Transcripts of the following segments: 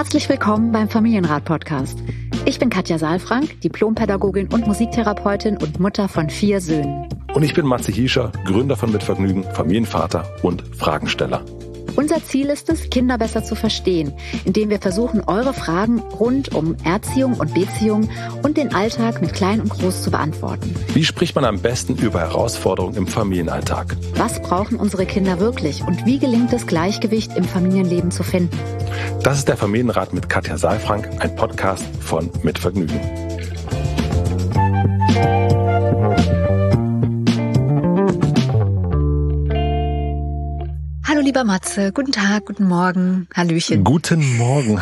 Herzlich willkommen beim Familienrat-Podcast. Ich bin Katja Saalfrank, Diplompädagogin und Musiktherapeutin und Mutter von 4 Söhnen. Und ich bin Matze Hiescher, Gründer von Mitvergnügen, Familienvater und Fragensteller. Unser Ziel ist es, Kinder besser zu verstehen, indem wir versuchen, eure Fragen rund um Erziehung und Beziehung und den Alltag mit Klein und Groß zu beantworten. Wie spricht man am besten über Herausforderungen im Familienalltag? Was brauchen unsere Kinder wirklich und wie gelingt es, Gleichgewicht im Familienleben zu finden? Das ist der Familienrat mit Katja Saalfrank, ein Podcast von Mitvergnügen. Hallo lieber Matze, guten Tag, guten Morgen, Hallöchen. Guten Morgen,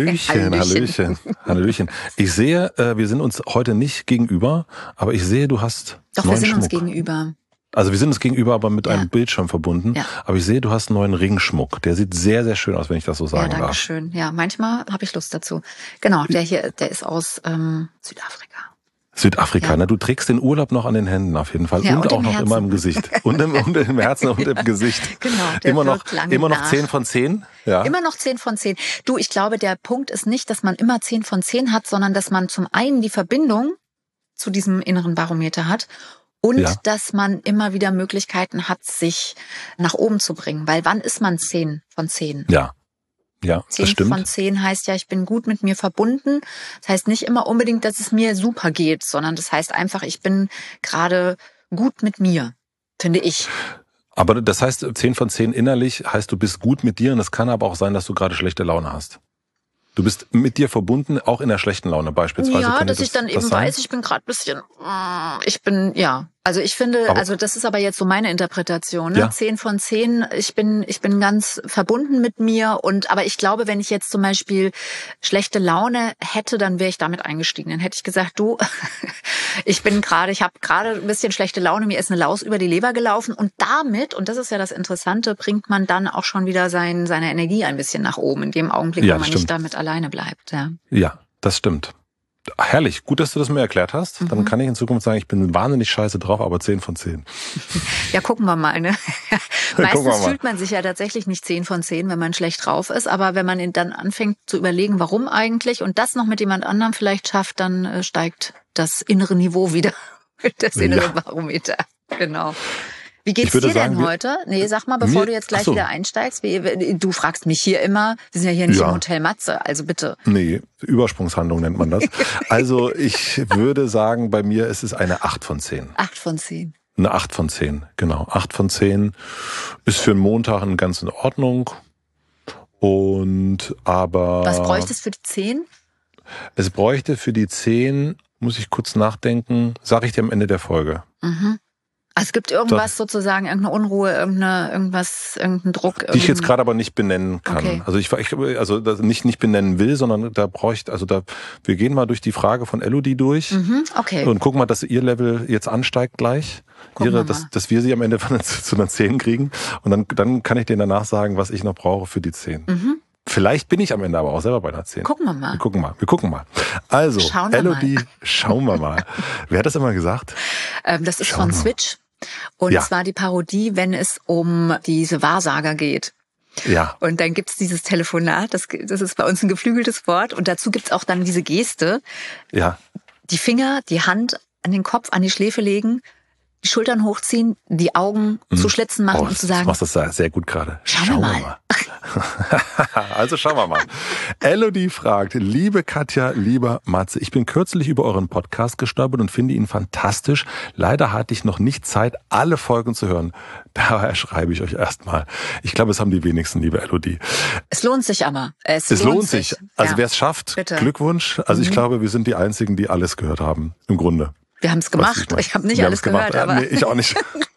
Hallöchen. Ich sehe, wir sind uns heute nicht gegenüber, aber ich sehe, du hast Doch, neuen wir sind Schmuck. uns gegenüber. Also wir sind uns gegenüber, aber mit einem Bildschirm verbunden. Ja. Aber ich sehe, du hast einen neuen Ringschmuck. Der sieht sehr, sehr schön aus, wenn ich das so sagen darf. Ja, danke schön. Ja, manchmal habe ich Lust dazu. Genau, der hier, der ist aus Südafrika. Südafrika, ja. Ne? Du trägst den Urlaub noch an den Händen auf jeden Fall, ja, und auch noch Herzen. Immer im Gesicht. und im Herzen und im Gesicht. Genau, der immer noch 10 von 10. Ja. Immer noch 10 von 10. Du, ich glaube, der Punkt ist nicht, dass man immer 10 von 10 hat, sondern dass man zum einen die Verbindung zu diesem inneren Barometer hat und dass man immer wieder Möglichkeiten hat, sich nach oben zu bringen. Weil wann ist man 10 von 10? Ja, 10 das stimmt. von 10 heißt ja, ich bin gut mit mir verbunden. Das heißt nicht immer unbedingt, dass es mir super geht, sondern das heißt einfach, ich bin gerade gut mit mir, finde ich. Aber das heißt, 10 von 10 innerlich heißt, du bist gut mit dir und es kann aber auch sein, dass du gerade schlechte Laune hast. Du bist mit dir verbunden, auch in der schlechten Laune beispielsweise. Ja, dass ich dann eben weiß, ich bin gerade ein bisschen, also ich finde, das ist aber jetzt so meine Interpretation, ne? Ja. 10 von 10, ich bin ganz verbunden mit mir aber ich glaube, wenn ich jetzt zum Beispiel schlechte Laune hätte, dann wäre ich damit eingestiegen. Dann hätte ich gesagt, du, ich habe gerade ein bisschen schlechte Laune, mir ist eine Laus über die Leber gelaufen und damit, und das ist ja das Interessante, bringt man dann auch schon wieder seine Energie ein bisschen nach oben, in dem Augenblick, wo man nicht damit alleine bleibt. Ja, das stimmt. Herrlich, gut, dass du das mir erklärt hast. Dann kann ich in Zukunft sagen, ich bin wahnsinnig scheiße drauf, aber 10 von 10. Ja, gucken wir mal, ne? Meistens fühlt man sich ja tatsächlich nicht 10 von 10, wenn man schlecht drauf ist. Aber wenn man dann anfängt zu überlegen, warum eigentlich, und das noch mit jemand anderem vielleicht schafft, dann steigt das innere Niveau wieder. Das innere Barometer. Genau. Wie geht's dir denn heute? Nee, sag mal, bevor du jetzt gleich wieder einsteigst. Du fragst mich hier immer, wir sind ja hier nicht im Hotel Matze, also bitte. Nee, Übersprungshandlung nennt man das. Also ich würde sagen, bei mir ist es eine 8 von 10. 8 von 10. Eine 8 von 10, genau. 8 von 10 ist für einen Montag ganz in Ordnung. Aber... Was bräuchte es für die 10? Es bräuchte für die 10, muss ich kurz nachdenken, sage ich dir am Ende der Folge. Mhm. Also es gibt irgendwas sozusagen, irgendeine Unruhe, irgendeinen Druck. Die ich jetzt gerade aber nicht benennen kann. Okay. Also ich das nicht benennen will, sondern wir gehen mal durch die Frage von Elodie durch. Okay. Und gucken mal, dass ihr Level jetzt ansteigt gleich. Dass wir sie am Ende zu einer 10 kriegen. Und dann kann ich denen danach sagen, was ich noch brauche für die 10. Vielleicht bin ich am Ende aber auch selber bei einer 10. Gucken wir mal. Wir gucken mal. Also, Elodie, schauen wir mal. Wer hat das immer gesagt? Das ist von Switch. Und zwar die Parodie, wenn es um diese Wahrsager geht. Ja. Und dann gibt's dieses Telefonat, das ist bei uns ein geflügeltes Wort. Und dazu gibt's auch dann diese Geste. Ja. Die Finger, die Hand an den Kopf, an die Schläfe legen, die Schultern hochziehen, die Augen zu Schlitzen machen und zu sagen... Du machst das sehr gut gerade. Schauen wir mal. Also schauen wir mal. Elodie fragt, liebe Katja, lieber Matze, ich bin kürzlich über euren Podcast gestolpert und finde ihn fantastisch. Leider hatte ich noch nicht Zeit, alle Folgen zu hören. Daher schreibe ich euch erstmal. Ich glaube, es haben die wenigsten, liebe Elodie. Es lohnt sich aber. Es lohnt sich. Also wer es schafft, bitte. Glückwunsch. Also ich glaube, wir sind die Einzigen, die alles gehört haben, im Grunde. Wir haben es gemacht. Ich habe nicht alles gehört, aber... Nee, ich auch nicht.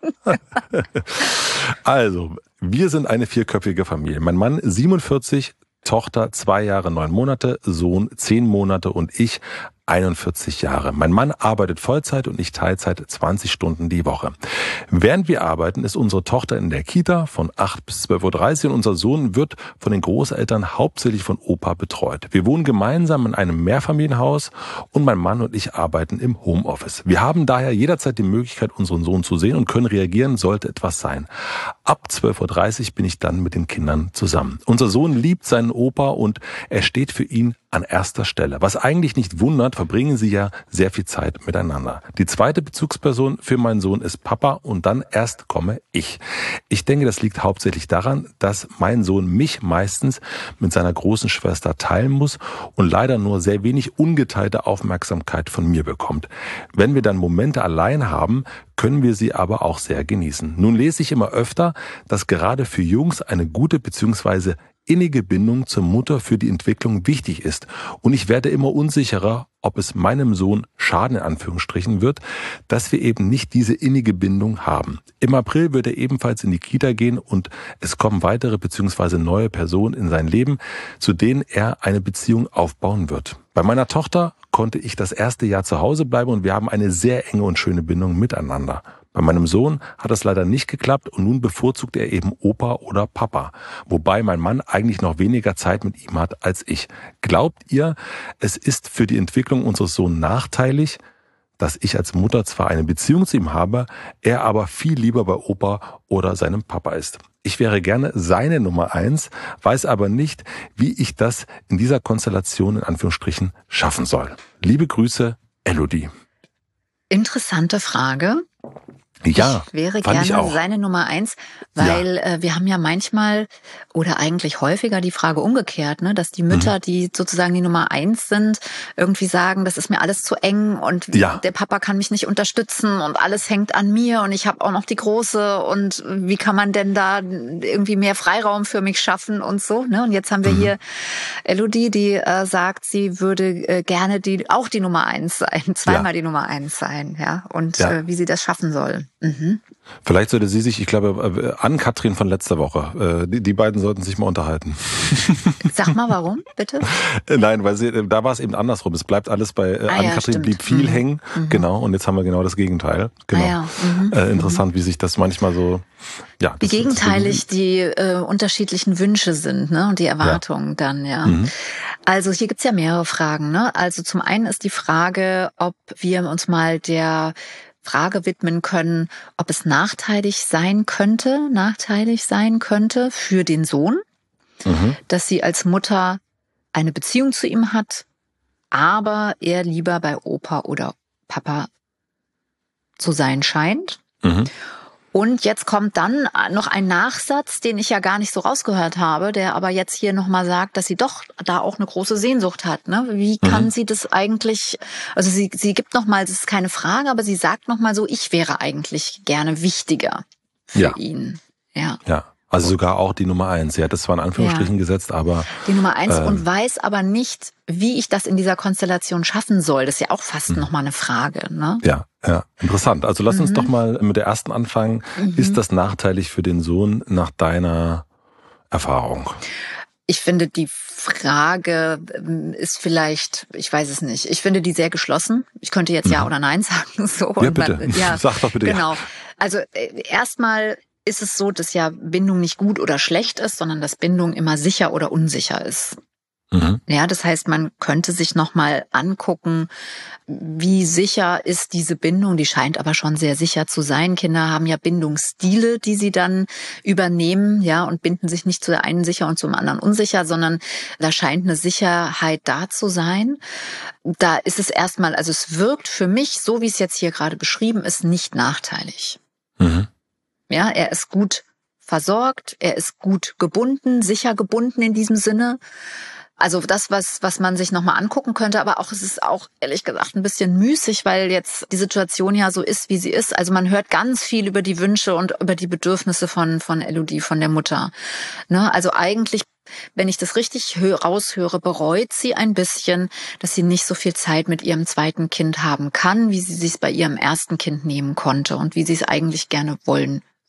Also, wir sind eine 4-köpfige Familie. Mein Mann 47, Tochter 2 Jahre 9 Monate, Sohn 10 Monate und ich 41 Jahre. Mein Mann arbeitet Vollzeit und ich Teilzeit 20 Stunden die Woche. Während wir arbeiten, ist unsere Tochter in der Kita von 8 bis 12:30 Uhr und unser Sohn wird von den Großeltern hauptsächlich von Opa betreut. Wir wohnen gemeinsam in einem Mehrfamilienhaus und mein Mann und ich arbeiten im Homeoffice. Wir haben daher jederzeit die Möglichkeit, unseren Sohn zu sehen und können reagieren, sollte etwas sein. Ab 12:30 Uhr bin ich dann mit den Kindern zusammen. Unser Sohn liebt seinen Opa und er steht für ihn an erster Stelle. Was eigentlich nicht wundert, verbringen sie ja sehr viel Zeit miteinander. Die zweite Bezugsperson für meinen Sohn ist Papa und dann erst komme ich. Ich denke, das liegt hauptsächlich daran, dass mein Sohn mich meistens mit seiner großen Schwester teilen muss und leider nur sehr wenig ungeteilte Aufmerksamkeit von mir bekommt. Wenn wir dann Momente allein haben, können wir sie aber auch sehr genießen. Nun lese ich immer öfter, dass gerade für Jungs eine gute bzw. innige Bindung zur Mutter für die Entwicklung wichtig ist. Und ich werde immer unsicherer, ob es meinem Sohn schaden in Anführungsstrichen wird, dass wir eben nicht diese innige Bindung haben. Im April wird er ebenfalls in die Kita gehen und es kommen weitere bzw. neue Personen in sein Leben, zu denen er eine Beziehung aufbauen wird. Bei meiner Tochter konnte ich das erste Jahr zu Hause bleiben und wir haben eine sehr enge und schöne Bindung miteinander. Bei meinem Sohn hat das leider nicht geklappt und nun bevorzugt er eben Opa oder Papa, wobei mein Mann eigentlich noch weniger Zeit mit ihm hat als ich. Glaubt ihr, es ist für die Entwicklung unseres Sohnes nachteilig, dass ich als Mutter zwar eine Beziehung zu ihm habe, er aber viel lieber bei Opa oder seinem Papa ist? Ich wäre gerne seine Nummer 1, weiß aber nicht, wie ich das in dieser Konstellation in Anführungsstrichen schaffen soll. Liebe Grüße, Elodie. Interessante Frage. Ja, ich wäre gerne seine Nummer 1, weil wir haben ja manchmal oder eigentlich häufiger die Frage umgekehrt, ne, dass die Mütter, die sozusagen die Nummer 1 sind, irgendwie sagen, das ist mir alles zu eng und der Papa kann mich nicht unterstützen und alles hängt an mir und ich habe auch noch die Große und wie kann man denn da irgendwie mehr Freiraum für mich schaffen und so, ne? Und jetzt haben wir hier Elodie, die sagt, sie würde gerne auch die Nummer 1 sein, zweimal die Nummer 1 sein, ja, und wie sie das schaffen soll. Mhm. Vielleicht sollte sie sich, ich glaube, Ann-Kathrin von letzter Woche, die beiden sollten sich mal unterhalten. Sag mal, warum, bitte? Nein, weil da war es eben andersrum. Es bleibt alles bei Ann-Kathrin blieb viel hängen. Genau, und jetzt haben wir genau das Gegenteil. Genau. Interessant, wie sich das manchmal so... Ja, wie gegenteilig die unterschiedlichen Wünsche sind, ne, und die Erwartungen dann, ja. Also hier gibt's ja mehrere Fragen, ne? Also zum einen ist die Frage, ob wir uns mal der Frage widmen können, ob es nachteilig sein könnte für den Sohn, dass sie als Mutter eine Beziehung zu ihm hat, aber er lieber bei Opa oder Papa zu sein scheint. Und jetzt kommt dann noch ein Nachsatz, den ich ja gar nicht so rausgehört habe, der aber jetzt hier nochmal sagt, dass sie doch da auch eine große Sehnsucht hat. Ne? Wie kann sie das eigentlich, also sie gibt nochmal, das ist keine Frage, aber sie sagt nochmal so, ich wäre eigentlich gerne wichtiger für ihn. Ja. Also sogar auch die Nummer 1. Sie hat es zwar in Anführungsstrichen gesetzt, aber... Die Nummer 1 und weiß aber nicht, wie ich das in dieser Konstellation schaffen soll. Das ist ja auch fast nochmal eine Frage. Ne? Ja, interessant. Also lass uns doch mal mit der ersten anfangen. Ist das nachteilig für den Sohn nach deiner Erfahrung? Ich finde, die Frage ist vielleicht, ich weiß es nicht, ich finde die sehr geschlossen. Ich könnte jetzt Ja oder Nein sagen. So. Ja, bitte. Sag doch bitte. Genau. Also erstmal ist es so, dass ja Bindung nicht gut oder schlecht ist, sondern dass Bindung immer sicher oder unsicher ist. Ja, das heißt, man könnte sich nochmal angucken, wie sicher ist diese Bindung. Die scheint aber schon sehr sicher zu sein. Kinder haben ja Bindungsstile, die sie dann übernehmen, ja, und binden sich nicht zu der einen sicher und zum anderen unsicher, sondern da scheint eine Sicherheit da zu sein. Da ist es erstmal, also es wirkt für mich, so wie es jetzt hier gerade beschrieben ist, nicht nachteilig. Ja, er ist gut versorgt, er ist gut gebunden, sicher gebunden in diesem Sinne. Also das, was man sich nochmal angucken könnte, aber auch es ist auch, ehrlich gesagt, ein bisschen müßig, weil jetzt die Situation ja so ist, wie sie ist. Also man hört ganz viel über die Wünsche und über die Bedürfnisse von Elodie, von der Mutter. Ne? Also eigentlich, wenn ich das richtig raushöre, bereut sie ein bisschen, dass sie nicht so viel Zeit mit ihrem zweiten Kind haben kann, wie sie es bei ihrem ersten Kind nehmen konnte und wie sie es eigentlich gerne wollen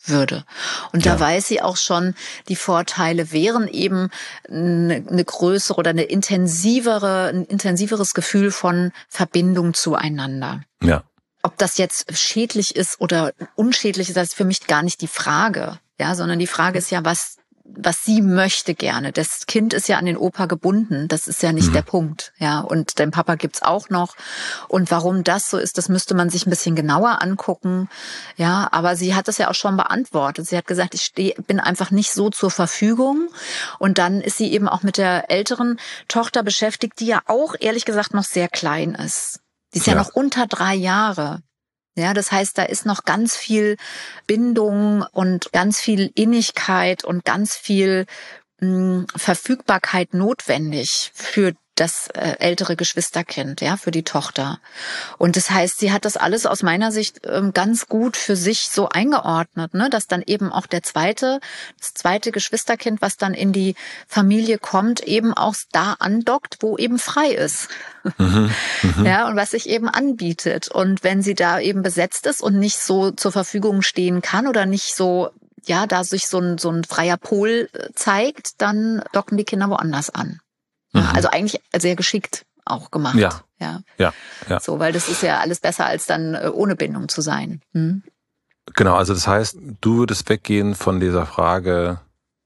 würde. Und da weiß sie auch schon, die Vorteile wären eben eine größere oder ein intensiveres Gefühl von Verbindung zueinander. Ja. Ob das jetzt schädlich ist oder unschädlich ist, das ist für mich gar nicht die Frage, ja, sondern die Frage ist ja, was sie möchte gerne. Das Kind ist ja an den Opa gebunden. Das ist ja nicht der Punkt, ja. Und den Papa gibt's auch noch. Und warum das so ist, das müsste man sich ein bisschen genauer angucken, ja. Aber sie hat das ja auch schon beantwortet. Sie hat gesagt, bin einfach nicht so zur Verfügung. Und dann ist sie eben auch mit der älteren Tochter beschäftigt, die ja auch ehrlich gesagt noch sehr klein ist. Die ist ja noch unter 3 Jahre. Ja, das heißt, da ist noch ganz viel Bindung und ganz viel Innigkeit und ganz viel Verfügbarkeit notwendig für das ältere Geschwisterkind, ja, für die Tochter. Und das heißt, sie hat das alles aus meiner Sicht ganz gut für sich so eingeordnet, ne, dass dann eben auch das zweite Geschwisterkind, was dann in die Familie kommt, eben auch da andockt, wo eben frei ist. Ja, und was sich eben anbietet. Und wenn sie da eben besetzt ist und nicht so zur Verfügung stehen kann oder nicht so, ja, da sich so ein freier Pol zeigt, dann docken die Kinder woanders an. Ja, also eigentlich sehr geschickt auch gemacht. Ja. So, weil das ist ja alles besser, als dann ohne Bindung zu sein. Genau, also das heißt, du würdest weggehen von dieser Frage,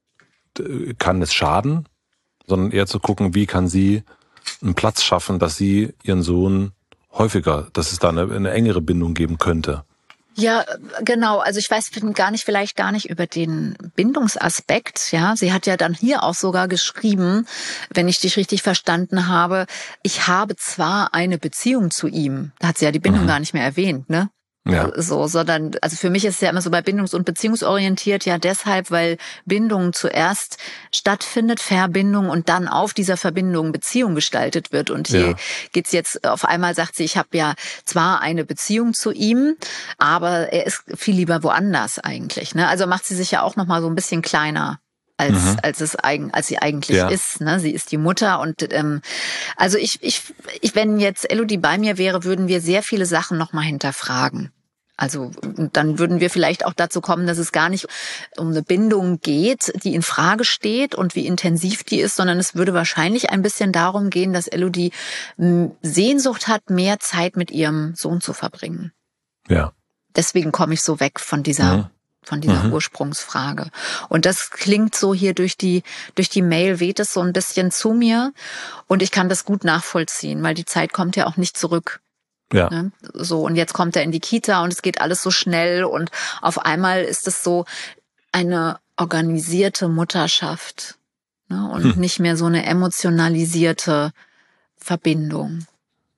kann es schaden, sondern eher zu gucken, wie kann sie einen Platz schaffen, dass sie ihren Sohn häufiger, dass es da eine engere Bindung geben könnte. Ja, genau. Also ich weiß vielleicht gar nicht über den Bindungsaspekt. Ja, sie hat ja dann hier auch sogar geschrieben, wenn ich dich richtig verstanden habe, ich habe zwar eine Beziehung zu ihm. Da hat sie ja die Bindung gar nicht mehr erwähnt, ne? Ja. So, sondern, also für mich ist es ja immer so bei bindungs- und beziehungsorientiert, ja deshalb, weil Bindung zuerst stattfindet, Verbindung und dann auf dieser Verbindung Beziehung gestaltet wird. Und hier geht's jetzt, auf einmal sagt sie, ich habe ja zwar eine Beziehung zu ihm, aber er ist viel lieber woanders eigentlich, ne? Also macht sie sich ja auch nochmal so ein bisschen kleiner. Als sie eigentlich ist, ne? Sie ist die Mutter und also wenn jetzt Elodie bei mir wäre, würden wir sehr viele Sachen noch mal hinterfragen. Also dann würden wir vielleicht auch dazu kommen, dass es gar nicht um eine Bindung geht, die in Frage steht und wie intensiv die ist, sondern es würde wahrscheinlich ein bisschen darum gehen, dass Elodie Sehnsucht hat, mehr Zeit mit ihrem Sohn zu verbringen. Ja. Deswegen komme ich so weg von dieser Ursprungsfrage. Und das klingt so hier durch die Mail, weht es so ein bisschen zu mir und ich kann das gut nachvollziehen, weil die Zeit kommt ja auch nicht zurück. Ja. Ne? So, und jetzt kommt er in die Kita und es geht alles so schnell und auf einmal ist es so eine organisierte Mutterschaft, ne? Und nicht mehr so eine emotionalisierte Verbindung.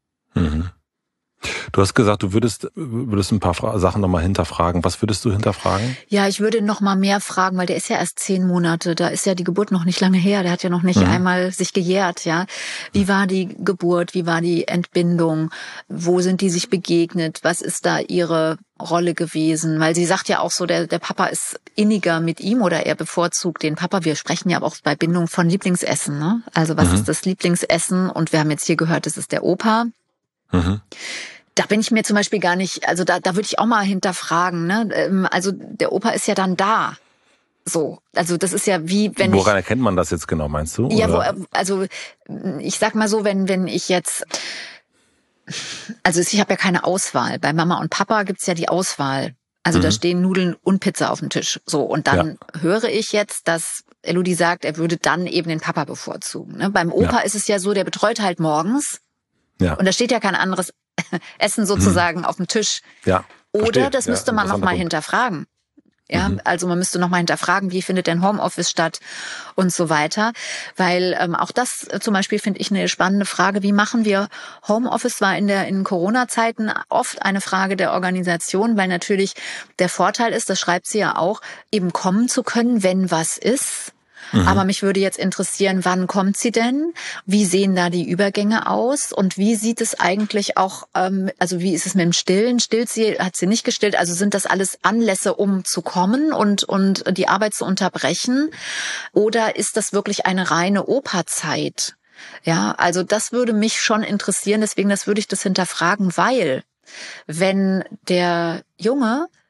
Du hast gesagt, du würdest ein paar Sachen nochmal hinterfragen. Was würdest du hinterfragen? Ja, ich würde noch mal mehr fragen, weil der ist ja erst 10 Monate. Da ist ja die Geburt noch nicht lange her. Der hat ja noch nicht einmal sich gejährt, ja. Wie war die Geburt? Wie war die Entbindung? Wo sind die sich begegnet? Was ist da ihre Rolle gewesen? Weil sie sagt ja auch so, der Papa ist inniger mit ihm oder er bevorzugt den Papa. Wir sprechen ja aber auch bei Bindung von Lieblingsessen, ne? Also was ist das Lieblingsessen? Und wir haben jetzt hier gehört, das ist der Opa. Da bin ich mir zum Beispiel gar nicht, also da würde ich auch mal hinterfragen, ne? Also der Opa ist ja dann da. So, also das ist ja wie, wenn Woran erkennt man das jetzt genau, meinst du? Ja, also ich sag mal so, wenn ich jetzt, also ich habe ja keine Auswahl. Bei Mama und Papa gibt's ja die Auswahl. Also da stehen Nudeln und Pizza auf dem Tisch. So, und dann höre ich jetzt, dass Elodie sagt, er würde dann eben den Papa bevorzugen. Ne? Beim Opa ist es ja so, der betreut halt morgens. Ja. Und da steht ja kein anderes Essen sozusagen auf dem Tisch. Ja. Oder das müsste man nochmal hinterfragen. Ja, also man müsste nochmal hinterfragen, wie findet denn Homeoffice statt und so weiter. Weil auch das zum Beispiel finde ich eine spannende Frage. Wie machen wir Homeoffice? War in Corona-Zeiten oft eine Frage der Organisation, weil natürlich der Vorteil ist, das schreibt sie ja auch, eben kommen zu können, wenn was ist. Aber mich würde jetzt interessieren, wann kommt sie denn? Wie sehen da die Übergänge aus? Und wie sieht es eigentlich auch, also wie ist es mit dem Stillen? Stillt sie, hat sie nicht gestillt? Also sind das alles Anlässe, um zu kommen und die Arbeit zu unterbrechen? Oder ist das wirklich eine reine Operzeit? Ja, also das würde mich schon interessieren. Deswegen, das würde ich das hinterfragen, weil wenn der Junge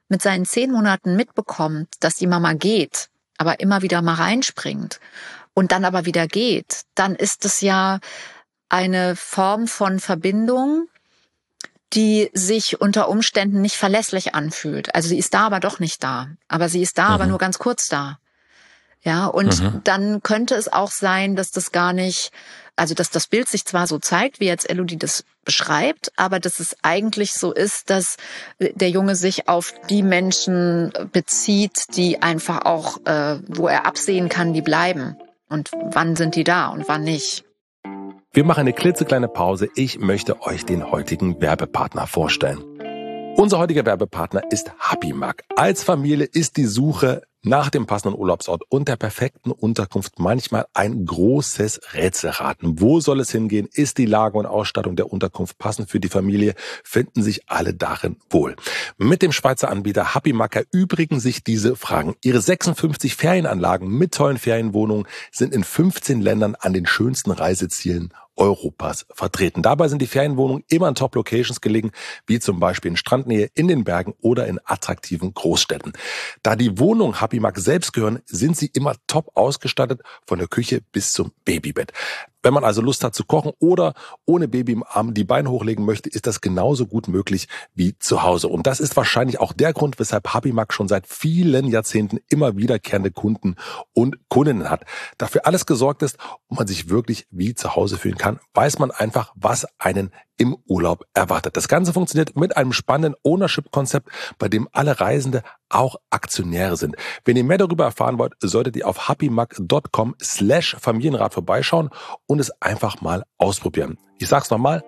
mit seinen 10 Monaten mitbekommt, dass die Mama geht, aber immer wieder mal reinspringt und dann aber wieder geht, dann ist es ja eine Form von Verbindung, die sich unter Umständen nicht verlässlich anfühlt. Also sie ist da, aber doch nicht da. Aber sie ist da, aber nur ganz kurz da. Ja, und dann könnte es auch sein, dass das gar nicht, also dass das Bild sich zwar so zeigt, wie jetzt Elodie das beschreibt, aber dass es eigentlich so ist, dass der Junge sich auf die Menschen bezieht, die einfach auch, wo er absehen kann, die bleiben. Und wann sind die da und wann nicht. Wir machen eine klitzekleine Pause. Ich möchte euch den heutigen Werbepartner vorstellen. Unser heutiger Werbepartner ist HappyMac. Als Familie ist die Suche nach dem passenden Urlaubsort und der perfekten Unterkunft manchmal ein großes Rätselraten. Wo soll es hingehen? Ist die Lage und Ausstattung der Unterkunft passend für die Familie? Finden sich alle darin wohl? Mit dem Schweizer Anbieter HappyMac erübrigen sich diese Fragen. Ihre 56 Ferienanlagen mit tollen Ferienwohnungen sind in 15 Ländern an den schönsten Reisezielen Europas vertreten. Dabei sind die Ferienwohnungen immer in Top-Locations gelegen, wie zum Beispiel in Strandnähe, in den Bergen oder in attraktiven Großstädten. Da die Wohnungen HappyMac selbst gehören, sind sie immer top ausgestattet, von der Küche bis zum Babybett. Wenn man also Lust hat zu kochen oder ohne Baby im Arm die Beine hochlegen möchte, ist das genauso gut möglich wie zu Hause. Und das ist wahrscheinlich auch der Grund, weshalb HappyMac schon seit vielen Jahrzehnten immer wiederkehrende Kunden und Kundinnen hat. Dafür alles gesorgt ist und man sich wirklich wie zu Hause fühlen kann, weiß man einfach, was einen im Urlaub erwartet. Das Ganze funktioniert mit einem spannenden Ownership-Konzept, bei dem alle Reisende auch Aktionäre sind. Wenn ihr mehr darüber erfahren wollt, solltet ihr auf happymac.com/Familienrat vorbeischauen und es einfach mal ausprobieren. Ich sag's nochmal,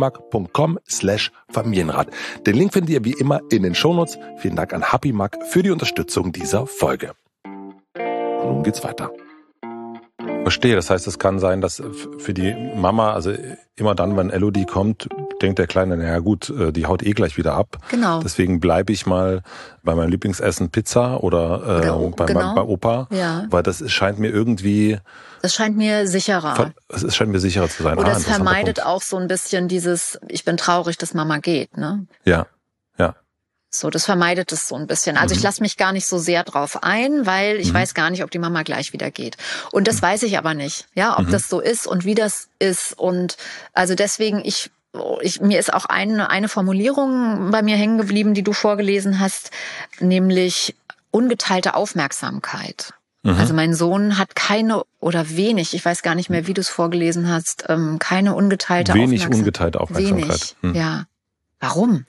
happymac.com/Familienrat. Den Link findet ihr wie immer in den Shownotes. Vielen Dank an HappyMac für die Unterstützung dieser Folge. Und nun geht's weiter. Verstehe, das heißt, es kann sein, dass für die Mama, also immer dann, wenn Elodie kommt, denkt der Kleine, naja gut, die haut gleich wieder ab. Genau. Deswegen bleibe ich mal bei meinem Lieblingsessen Pizza oder bei Opa, ja. Weil das scheint mir irgendwie... Das scheint mir sicherer. Es scheint mir sicherer zu sein. Oder es vermeidet auch so ein bisschen dieses, ich bin traurig, dass Mama geht, ne? Ja, ja. So, das vermeidet es so ein bisschen. Also ich lasse mich gar nicht so sehr drauf ein, weil ich weiß gar nicht, ob die Mama gleich wieder geht. Und das weiß ich aber nicht, ja, ob das so ist und wie das ist. Und also deswegen, mir ist auch eine Formulierung bei mir hängen geblieben, die du vorgelesen hast, nämlich ungeteilte Aufmerksamkeit. Also mein Sohn hat keine oder wenig, ich weiß gar nicht mehr, wie du es vorgelesen hast, keine ungeteilte Aufmerksamkeit. Wenig ungeteilte Aufmerksamkeit. Wenig, ja. Warum?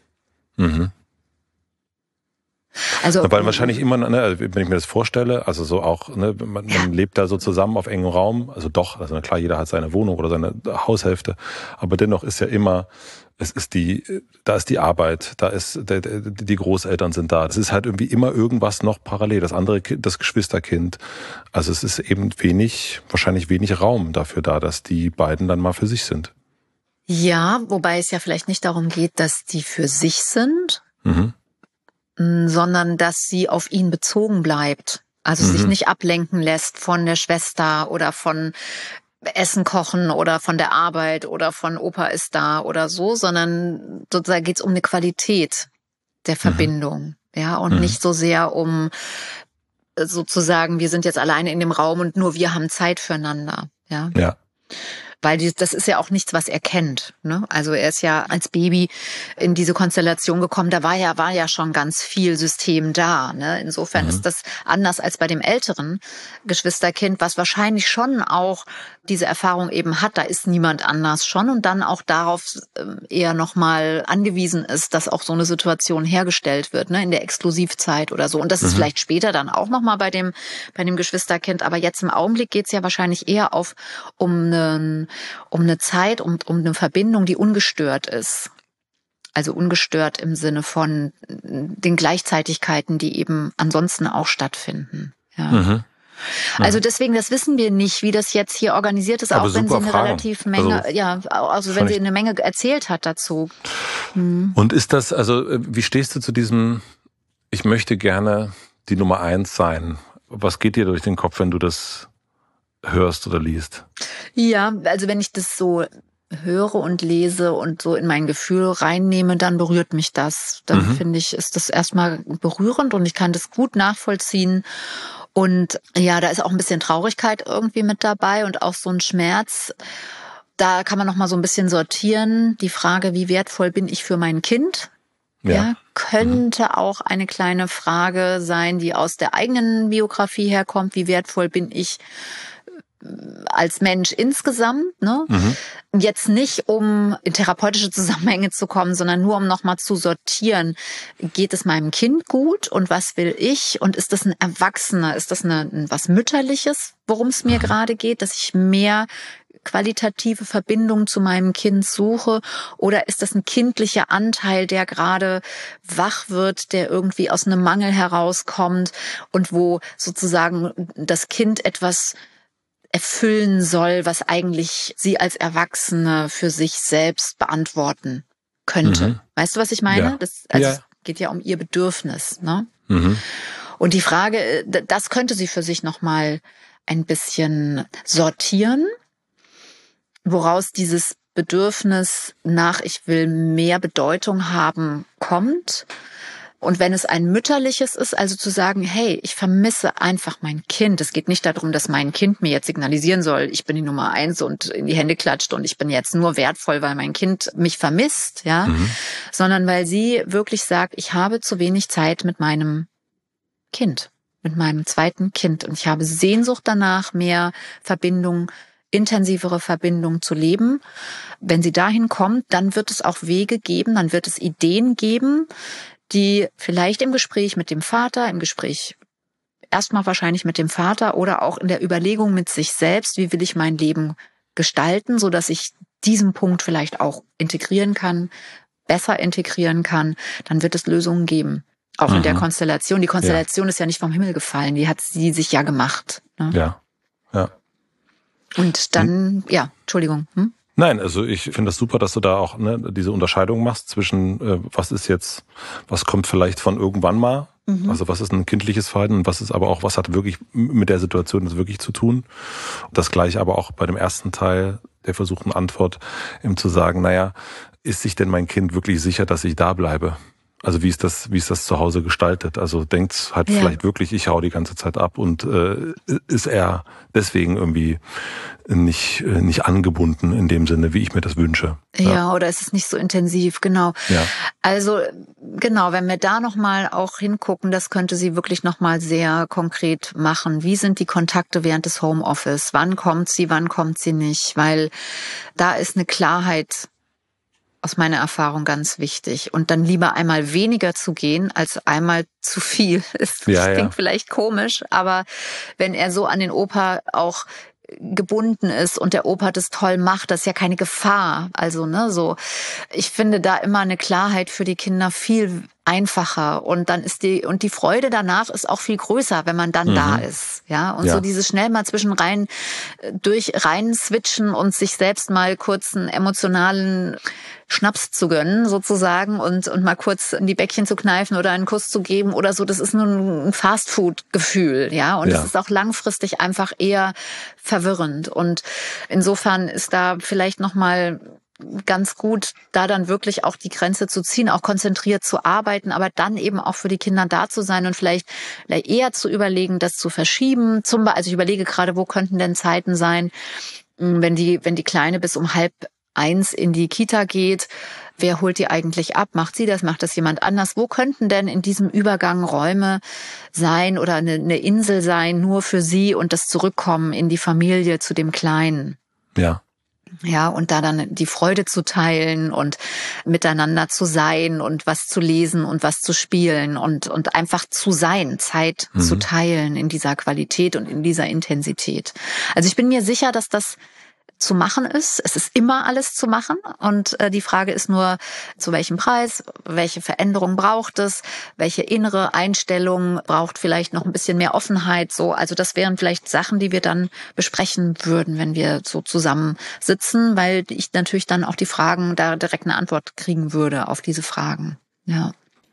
Also, weil wahrscheinlich immer, ne, wenn ich mir das vorstelle, also so auch, ne, man lebt da so zusammen auf engem Raum, also doch, also klar, jeder hat seine Wohnung oder seine Haushälfte, aber dennoch ist ja immer, da ist die Arbeit, da ist die Großeltern sind da, es ist halt irgendwie immer irgendwas noch parallel, das andere Kind, das Geschwisterkind, also es ist eben wahrscheinlich wenig Raum dafür da, dass die beiden dann mal für sich sind. Ja, wobei es ja vielleicht nicht darum geht, dass die für sich sind, sondern dass sie auf ihn bezogen bleibt. Also sich nicht ablenken lässt von der Schwester oder von Essen kochen oder von der Arbeit oder von Opa ist da oder so, sondern sozusagen geht es um eine Qualität der Verbindung. Ja, und nicht so sehr um sozusagen, wir sind jetzt alleine in dem Raum und nur wir haben Zeit füreinander. Ja. Weil das ist ja auch nichts, was er kennt. Ne? Also er ist ja als Baby in diese Konstellation gekommen, da war ja schon ganz viel System da. Ne? Insofern ist das anders als bei dem älteren Geschwisterkind, was wahrscheinlich schon auch diese Erfahrung eben hat, da ist niemand anders schon und dann auch darauf eher nochmal angewiesen ist, dass auch so eine Situation hergestellt wird, ne? In der Exklusivzeit oder so. Und das ist vielleicht später dann auch nochmal bei dem Geschwisterkind, aber jetzt im Augenblick geht's ja wahrscheinlich eher um eine Zeit, um eine Verbindung, die ungestört ist. Also ungestört im Sinne von den Gleichzeitigkeiten, die eben ansonsten auch stattfinden. Ja. Also deswegen, das wissen wir nicht, wie das jetzt hier organisiert ist, aber auch wenn sie eine relativ Menge, also wenn sie eine Menge erzählt hat dazu. Und ist das, also wie stehst du zu diesem, ich möchte gerne die Nummer 1 sein? Was geht dir durch den Kopf, wenn du das hörst oder liest? Ja, also wenn ich das so höre und lese und so in mein Gefühl reinnehme, dann berührt mich das. Dann finde ich, ist das erstmal berührend und ich kann das gut nachvollziehen. Und ja, da ist auch ein bisschen Traurigkeit irgendwie mit dabei und auch so ein Schmerz. Da kann man noch mal so ein bisschen sortieren. Die Frage, wie wertvoll bin ich für mein Kind? Ja, könnte auch eine kleine Frage sein, die aus der eigenen Biografie herkommt. Wie wertvoll bin ich als Mensch insgesamt, ne? Jetzt nicht, um in therapeutische Zusammenhänge zu kommen, sondern nur, um nochmal zu sortieren. Geht es meinem Kind gut und was will ich? Und ist das ein Erwachsener? Ist das was Mütterliches, worum es mir gerade geht, dass ich mehr qualitative Verbindung zu meinem Kind suche? Oder ist das ein kindlicher Anteil, der gerade wach wird, der irgendwie aus einem Mangel herauskommt und wo sozusagen das Kind etwas erfüllen soll, was eigentlich sie als Erwachsene für sich selbst beantworten könnte. Weißt du, was ich meine? Ja. Es geht ja um ihr Bedürfnis, ne? Und die Frage, das könnte sie für sich nochmal ein bisschen sortieren, woraus dieses Bedürfnis nach ich will mehr Bedeutung haben kommt. Und wenn es ein mütterliches ist, also zu sagen, hey, ich vermisse einfach mein Kind. Es geht nicht darum, dass mein Kind mir jetzt signalisieren soll, ich bin die Nummer 1 und in die Hände klatscht und ich bin jetzt nur wertvoll, weil mein Kind mich vermisst, ja, sondern weil sie wirklich sagt, ich habe zu wenig Zeit mit meinem Kind, mit meinem zweiten Kind und ich habe Sehnsucht danach, mehr Verbindung, intensivere Verbindung zu leben. Wenn sie dahin kommt, dann wird es auch Wege geben, dann wird es Ideen geben, die vielleicht im Gespräch mit dem Vater, im Gespräch erstmal wahrscheinlich mit dem Vater oder auch in der Überlegung mit sich selbst, wie will ich mein Leben gestalten, so dass ich diesen Punkt vielleicht auch integrieren kann, besser integrieren kann, dann wird es Lösungen geben. Auch in der Konstellation. Die Konstellation ist ja nicht vom Himmel gefallen, die hat sie sich ja gemacht. Ne? Ja. Und dann, Entschuldigung. Nein, also ich finde das super, dass du da auch diese Unterscheidung machst zwischen was kommt vielleicht von irgendwann mal, also was ist ein kindliches Verhalten und was hat wirklich mit der Situation jetzt wirklich zu tun. Das gleiche aber auch bei dem ersten Teil der versuchten Antwort, eben zu sagen, ist sich denn mein Kind wirklich sicher, dass ich da bleibe? Also wie ist das zu Hause gestaltet? Also denkt halt vielleicht wirklich, ich hau die ganze Zeit ab und ist er deswegen irgendwie nicht angebunden in dem Sinne, wie ich mir das wünsche. Ja, oder ist es nicht so intensiv, genau. Ja. Also genau, wenn wir da nochmal auch hingucken, das könnte sie wirklich nochmal sehr konkret machen. Wie sind die Kontakte während des Homeoffice? Wann kommt sie nicht? Weil da ist eine Klarheit aus meiner Erfahrung ganz wichtig. Und dann lieber einmal weniger zu gehen, als einmal zu viel. Das klingt vielleicht komisch, aber wenn er so an den Opa auch gebunden ist und der Opa das toll macht, das ist ja keine Gefahr. Also, ich finde da immer eine Klarheit für die Kinder viel einfacher und dann ist die Freude danach ist auch viel größer, wenn man dann da ist, ja, und so dieses schnell mal rein switchen und sich selbst mal kurz einen emotionalen Schnaps zu gönnen sozusagen und mal kurz in die Bäckchen zu kneifen oder einen Kuss zu geben oder so, das ist nur ein Fastfood-Gefühl, ja, und das ist auch langfristig einfach eher verwirrend und insofern ist da vielleicht nochmal ganz gut, da dann wirklich auch die Grenze zu ziehen, auch konzentriert zu arbeiten, aber dann eben auch für die Kinder da zu sein und vielleicht eher zu überlegen, das zu verschieben. Also ich überlege gerade, wo könnten denn Zeiten sein, wenn die Kleine bis um 12:30 in die Kita geht, wer holt die eigentlich ab? Macht sie das? Macht das jemand anders? Wo könnten denn in diesem Übergang Räume sein oder eine Insel sein, nur für sie und das Zurückkommen in die Familie zu dem Kleinen? Ja, und da dann die Freude zu teilen und miteinander zu sein und was zu lesen und was zu spielen und einfach zu sein, Zeit zu teilen in dieser Qualität und in dieser Intensität. Also ich bin mir sicher, dass das zu machen ist. Es ist immer alles zu machen und die Frage ist nur, zu welchem Preis, welche Veränderung braucht es, welche innere Einstellung braucht vielleicht noch ein bisschen mehr Offenheit. So, also das wären vielleicht Sachen, die wir dann besprechen würden, wenn wir so zusammen sitzen, weil ich natürlich dann auch die Fragen da direkt eine Antwort kriegen würde auf diese Fragen. Ja.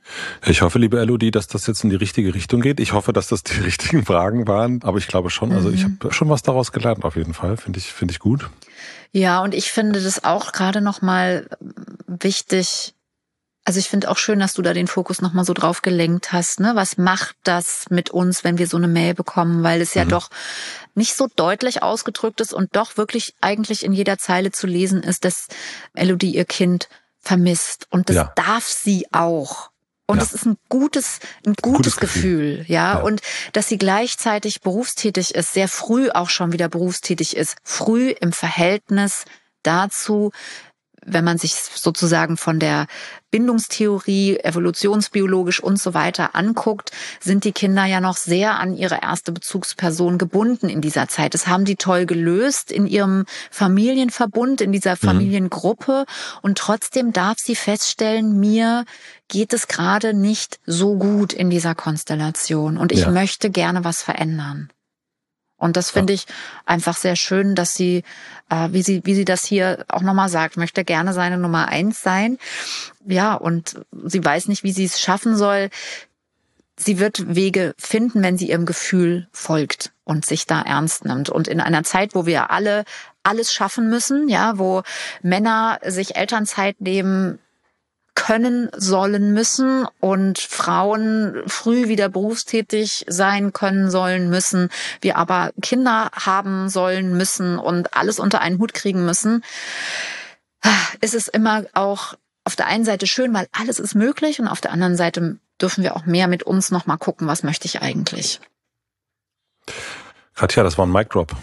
Ich hoffe, liebe Elodie, dass das jetzt in die richtige Richtung geht. Ich hoffe, dass das die richtigen Fragen waren, aber ich glaube schon. Also ich habe schon was daraus gelernt auf jeden Fall. Finde ich gut. Ja, und ich finde das auch gerade nochmal wichtig. Also ich finde auch schön, dass du da den Fokus nochmal so drauf gelenkt hast. Ne? Was macht das mit uns, wenn wir so eine Mail bekommen? Weil es ja doch nicht so deutlich ausgedrückt ist und doch wirklich eigentlich in jeder Zeile zu lesen ist, dass Elodie ihr Kind vermisst. Und das darf sie auch. Und es ist ein gutes Gefühl, ja. Und dass sie gleichzeitig berufstätig ist, sehr früh auch schon wieder berufstätig ist, früh im Verhältnis dazu, wenn man sich sozusagen von der Bindungstheorie, evolutionsbiologisch und so weiter anguckt, sind die Kinder ja noch sehr an ihre erste Bezugsperson gebunden in dieser Zeit. Das haben die toll gelöst in ihrem Familienverbund, in dieser Familiengruppe. Und trotzdem darf sie feststellen, mir geht es gerade nicht so gut in dieser Konstellation. Und ich möchte gerne was verändern. Und das finde ich einfach sehr schön, dass sie, wie sie das hier auch nochmal sagt, möchte gerne seine Nummer 1 sein. Ja, und sie weiß nicht, wie sie es schaffen soll. Sie wird Wege finden, wenn sie ihrem Gefühl folgt und sich da ernst nimmt. Und in einer Zeit, wo wir alle alles schaffen müssen, ja, wo Männer sich Elternzeit nehmen können, sollen, müssen und Frauen früh wieder berufstätig sein können, sollen, müssen, wir aber Kinder haben sollen, müssen und alles unter einen Hut kriegen müssen, ist es immer auch auf der einen Seite schön, weil alles ist möglich und auf der anderen Seite dürfen wir auch mehr mit uns nochmal gucken, was möchte ich eigentlich. Katja, das war ein Mic Drop.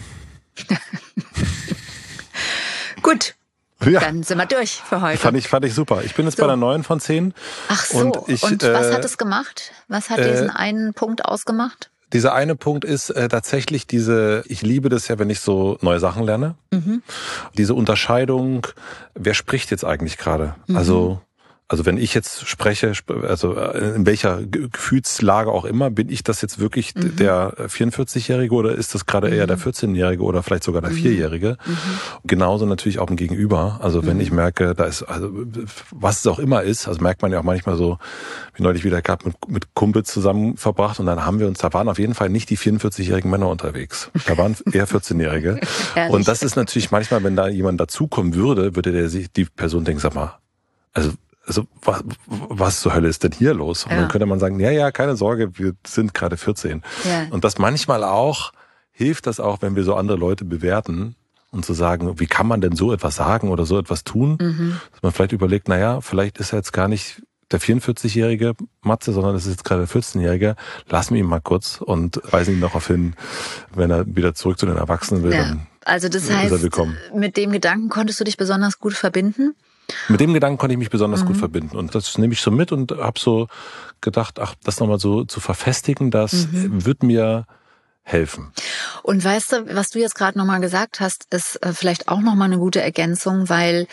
Gut. Ja. Dann sind wir durch für heute. Fand ich super. Ich bin jetzt bei der 9 von 10. Ach so, und was hat es gemacht? Was hat diesen einen Punkt ausgemacht? Dieser eine Punkt ist tatsächlich ich liebe das ja, wenn ich so neue Sachen lerne. Diese Unterscheidung, wer spricht jetzt eigentlich gerade? Also wenn ich jetzt spreche, also in welcher Gefühlslage auch immer, bin ich das jetzt wirklich der 44-Jährige oder ist das gerade eher der 14-Jährige oder vielleicht sogar der 4-Jährige? Genauso natürlich auch im Gegenüber. Also wenn ich merke, da ist, also was es auch immer ist, also merkt man ja auch manchmal so, wie neulich wieder gehabt, mit Kumpels zusammen verbracht und dann da waren auf jeden Fall nicht die 44-jährigen Männer unterwegs. Da waren eher 14-Jährige. Und das ist natürlich manchmal, wenn da jemand dazukommen würde die Person denken, sag mal, also was zur Hölle ist denn hier los? Und dann könnte man sagen, ja, keine Sorge, wir sind gerade 14. Ja. Und das manchmal auch, hilft das auch, wenn wir so andere Leute bewerten und zu sagen, wie kann man denn so etwas sagen oder so etwas tun? Dass man vielleicht überlegt, vielleicht ist er jetzt gar nicht der 44-jährige Matze, sondern es ist jetzt gerade der 14-jährige. Lassen wir ihn mal kurz und weisen ihn darauf hin, wenn er wieder zurück zu den Erwachsenen will. Dann also das heißt, mit dem Gedanken konntest du dich besonders gut verbinden? Mit dem Gedanken konnte ich mich besonders gut verbinden. Und das nehme ich so mit und habe so gedacht, das nochmal so zu verfestigen, das wird mir helfen. Und weißt du, was du jetzt gerade nochmal gesagt hast, ist vielleicht auch nochmal eine gute Ergänzung, weil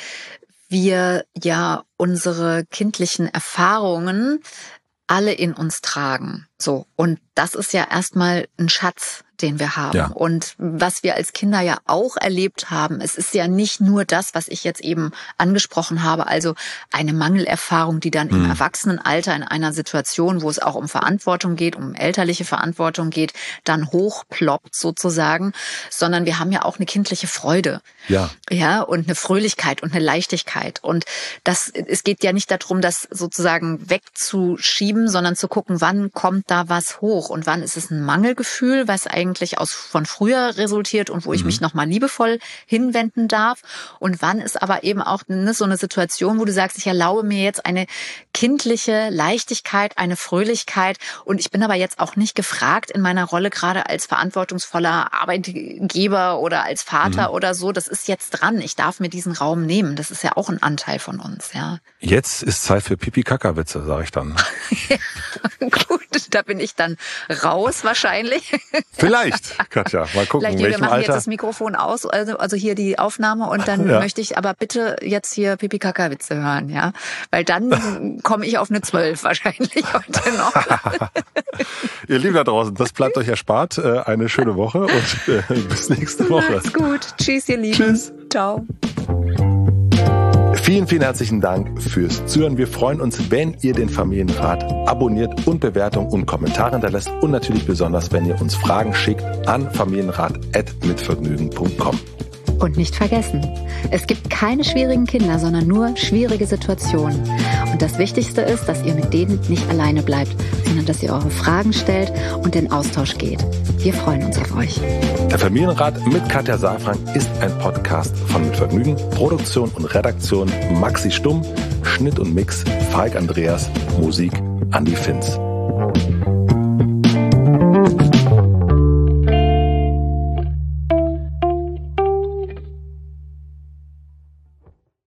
wir ja unsere kindlichen Erfahrungen alle in uns tragen. So. Und das ist ja erstmal ein Schatz, den wir haben. Ja. Und was wir als Kinder ja auch erlebt haben, es ist ja nicht nur das, was ich jetzt eben angesprochen habe, also eine Mangelerfahrung, die dann im Erwachsenenalter in einer Situation, wo es auch um Verantwortung geht, um elterliche Verantwortung geht, dann hochploppt sozusagen, sondern wir haben ja auch eine kindliche Freude. Ja. Ja, und eine Fröhlichkeit und eine Leichtigkeit. Und es geht ja nicht darum, das sozusagen wegzuschieben, sondern zu gucken, wann kommt da was hoch und wann ist es ein Mangelgefühl, was eigentlich von früher resultiert und wo ich mich nochmal liebevoll hinwenden darf. Und wann ist aber eben auch so eine Situation, wo du sagst, ich erlaube mir jetzt eine kindliche Leichtigkeit, eine Fröhlichkeit und ich bin aber jetzt auch nicht gefragt in meiner Rolle gerade als verantwortungsvoller Arbeitgeber oder als Vater oder so. Das ist jetzt dran. Ich darf mir diesen Raum nehmen. Das ist ja auch ein Anteil von uns, ja. Jetzt ist Zeit für Pipi-Kaka-Witze, sage ich dann. Ja, gut, da bin ich dann raus wahrscheinlich. Vielleicht, Katja. Mal gucken, vielleicht, wir machen jetzt das Mikrofon aus, also hier die Aufnahme und dann möchte ich aber bitte jetzt hier Pipi-Kaka-Witze hören, ja. Weil dann komme ich auf eine 12 wahrscheinlich heute noch. Ihr Lieben da draußen, das bleibt euch erspart. Eine schöne Woche und bis nächste Woche. Macht's gut. Tschüss, ihr Lieben. Tschüss. Ciao. Vielen, vielen herzlichen Dank fürs Zuhören. Wir freuen uns, wenn ihr den Familienrat abonniert und Bewertungen und Kommentare hinterlässt und natürlich besonders, wenn ihr uns Fragen schickt an familienrat@mitvergnügen.com. Und nicht vergessen, es gibt keine schwierigen Kinder, sondern nur schwierige Situationen. Und das Wichtigste ist, dass ihr mit denen nicht alleine bleibt, sondern dass ihr eure Fragen stellt und in Austausch geht. Wir freuen uns auf euch. Der Familienrat mit Katja Saalfrank ist ein Podcast von Mit Vergnügen. Produktion und Redaktion Maxi Stumm, Schnitt und Mix Falk Andreas, Musik Andi Finz.